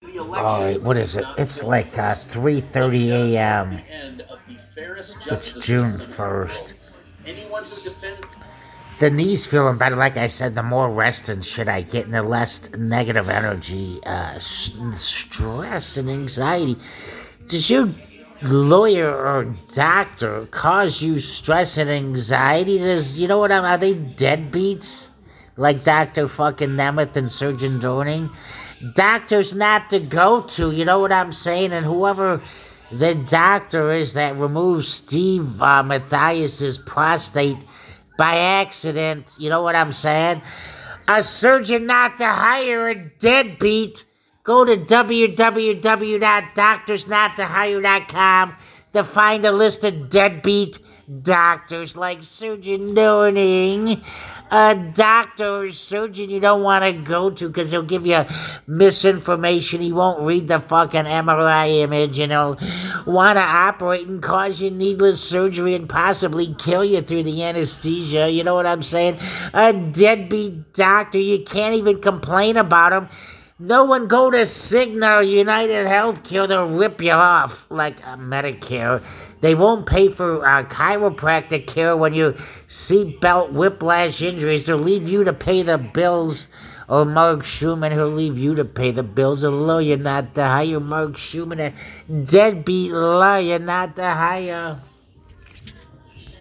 All right, what is it? It's like 3:30 a.m. It's June 1st. The knee's feeling better. Like I said, the more rest and shit I get, and the less negative energy, stress, and anxiety. Does your lawyer or doctor cause you stress and anxiety? Are they deadbeats? Like Dr. fucking Nemeth and Surgeon Dorning? Doctor's not to go to, you know what I'm saying? And whoever the doctor is that removed Steve Matthias's prostate by accident, you know what I'm saying? A surgeon not to hire a deadbeat. Go to www.doctorsnottohire.com to find a list of deadbeat doctors like Surgeon Dorning. A doctor or surgeon you don't want to go to because he'll give you misinformation. He won't read the fucking MRI image and he'll want to operate and cause you needless surgery and possibly kill you through the anesthesia. You know what I'm saying? A deadbeat doctor. You can't even complain about him. No one go to Cigna or United Healthcare. They'll rip you off like Medicare. They won't pay for chiropractic care when you seatbelt whiplash injuries. They'll leave you to pay the bills. Or Mark Schumann, he'll leave you to pay the bills. A lawyer not to hire. Mark Schumann, a deadbeat lawyer not to hire.